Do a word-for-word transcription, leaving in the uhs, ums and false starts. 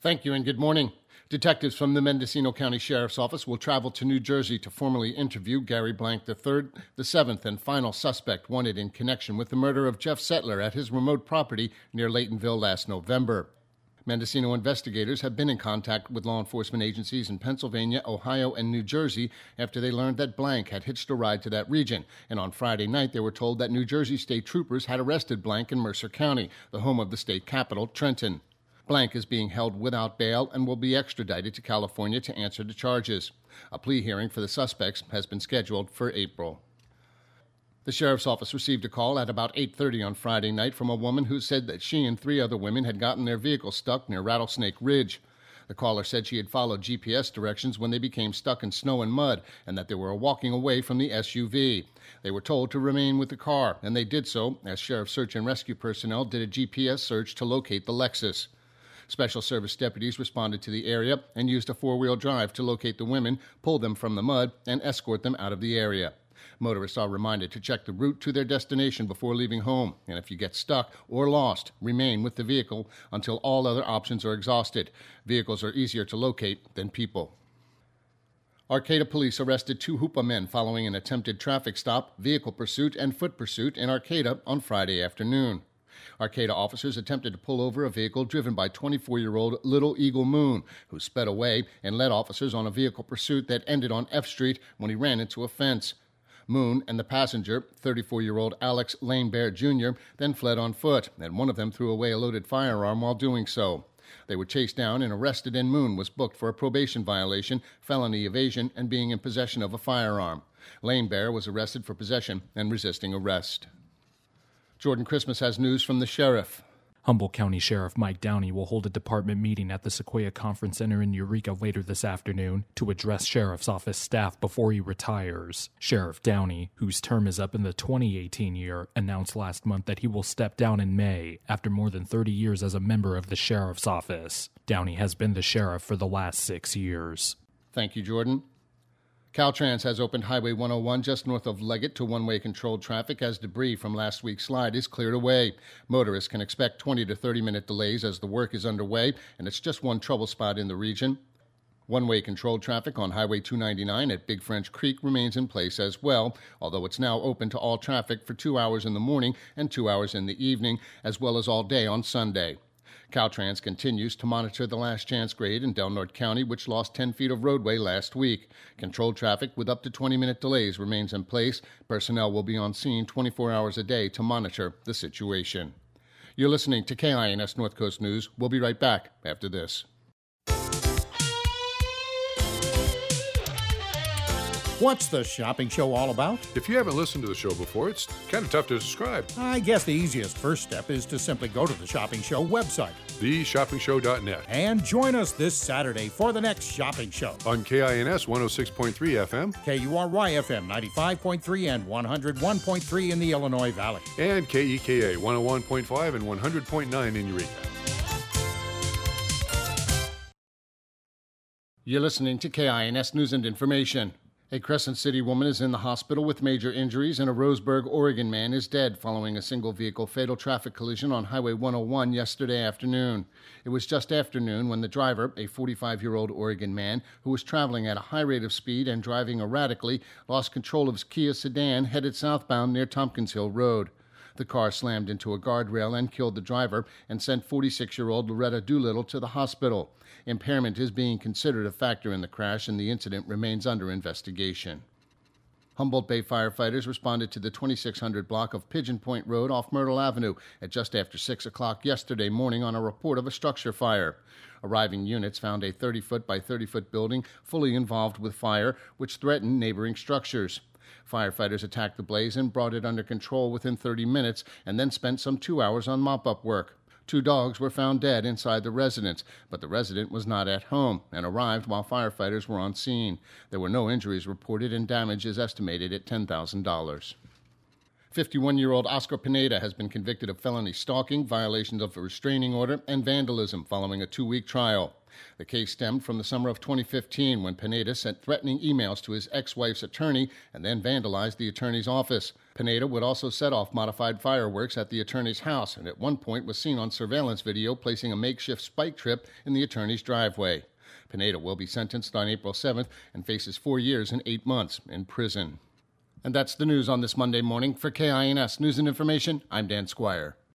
Thank you and good morning. Detectives from the Mendocino County Sheriff's Office will travel to New Jersey to formally interview Gary Blank the third, the seventh and final suspect wanted in connection with the murder of Jeff Settler at his remote property near Laytonville last November. Mendocino investigators have been in contact with law enforcement agencies in Pennsylvania, Ohio, and New Jersey after they learned that Blank had hitched a ride to that region. And on Friday night, they were told that New Jersey state troopers had arrested Blank in Mercer County, the home of the state capital, Trenton. Blank is being held without bail and will be extradited to California to answer the charges. A plea hearing for the suspects has been scheduled for April. The sheriff's office received a call at about eight thirty on Friday night from a woman who said that she and three other women had gotten their vehicle stuck near Rattlesnake Ridge. The caller said she had followed G P S directions when they became stuck in snow and mud and that they were walking away from the S U V. They were told to remain with the car, and they did so as Sheriff's Search and Rescue personnel did a G P S search to locate the Lexus. Special Service deputies responded to the area and used a four-wheel drive to locate the women, pull them from the mud, and escort them out of the area. Motorists are reminded to check the route to their destination before leaving home, and if you get stuck or lost, remain with the vehicle until all other options are exhausted. Vehicles are easier to locate than people. Arcata police arrested two Hoopa men following an attempted traffic stop, vehicle pursuit, and foot pursuit in Arcata on Friday afternoon. Arcata officers attempted to pull over a vehicle driven by twenty-four-year-old Little Eagle Moon, who sped away and led officers on a vehicle pursuit that ended on F Street when he ran into a fence. Moon and the passenger, thirty-four-year-old Alex Lane Bear Junior, then fled on foot, and one of them threw away a loaded firearm while doing so. They were chased down and arrested, and Moon was booked for a probation violation, felony evasion, and being in possession of a firearm. Lane Bear was arrested for possession and resisting arrest. Jordan Christmas has news from the sheriff. Humboldt County Sheriff Mike Downey will hold a department meeting at the Sequoia Conference Center in Eureka later this afternoon to address Sheriff's Office staff before he retires. Sheriff Downey, whose term is up in the twenty eighteen year, announced last month that he will step down in May after more than thirty years as a member of the Sheriff's Office. Downey has been the sheriff for the last six years. Thank you, Jordan. Caltrans has opened Highway one oh one just north of Leggett to one-way controlled traffic as debris from last week's slide is cleared away. Motorists can expect twenty to thirty minute delays as the work is underway, and it's just one trouble spot in the region. One-way controlled traffic on Highway two ninety-nine at Big French Creek remains in place as well, although it's now open to all traffic for two hours in the morning and two hours in the evening, as well as all day on Sunday. Caltrans continues to monitor the last chance grade in Del Norte County, which lost ten feet of roadway last week. Controlled traffic with up to twenty minute delays remains in place. Personnel will be on scene twenty-four hours a day to monitor the situation. You're listening to K I N S North Coast News. We'll be right back after this. What's the shopping show all about? If you haven't listened to the show before, it's kind of tough to describe. I guess the easiest first step is to simply go to the Shopping Show website, the shopping show dot net, and join us this Saturday for the next shopping show. On K I N S one oh six point three F M, K U R Y F M ninety-five point three and one oh one point three in the Illinois Valley, and K E K A one oh one point five and one hundred point nine in Eureka. You're listening to K I N S News and Information. A Crescent City woman is in the hospital with major injuries, and a Roseburg, Oregon man is dead following a single-vehicle fatal traffic collision on Highway one oh one yesterday afternoon. It was just afternoon when the driver, a forty-five-year-old Oregon man who was traveling at a high rate of speed and driving erratically, lost control of his Kia sedan headed southbound near Tompkins Hill Road. The car slammed into a guardrail and killed the driver and sent forty-six-year-old Loretta Doolittle to the hospital. Impairment is being considered a factor in the crash, and the incident remains under investigation. Humboldt Bay firefighters responded to the twenty-six hundred block of Pigeon Point Road off Myrtle Avenue at just after six o'clock yesterday morning on a report of a structure fire. Arriving units found a thirty-foot by thirty-foot building fully involved with fire, which threatened neighboring structures. Firefighters attacked the blaze and brought it under control within thirty minutes and then spent some two hours on mop-up work. Two dogs were found dead inside the residence, but the resident was not at home and arrived while firefighters were on scene. There were no injuries reported, and damage is estimated at ten thousand dollars. fifty-one-year-old Oscar Pineda has been convicted of felony stalking, violations of a restraining order, and vandalism following a two-week trial. The case stemmed from the summer of twenty fifteen when Pineda sent threatening emails to his ex-wife's attorney and then vandalized the attorney's office. Pineda would also set off modified fireworks at the attorney's house and at one point was seen on surveillance video placing a makeshift spike trip in the attorney's driveway. Pineda will be sentenced on April seventh and faces four years and eight months in prison. And that's the news on this Monday morning. For K I N S News and Information, I'm Dan Squire.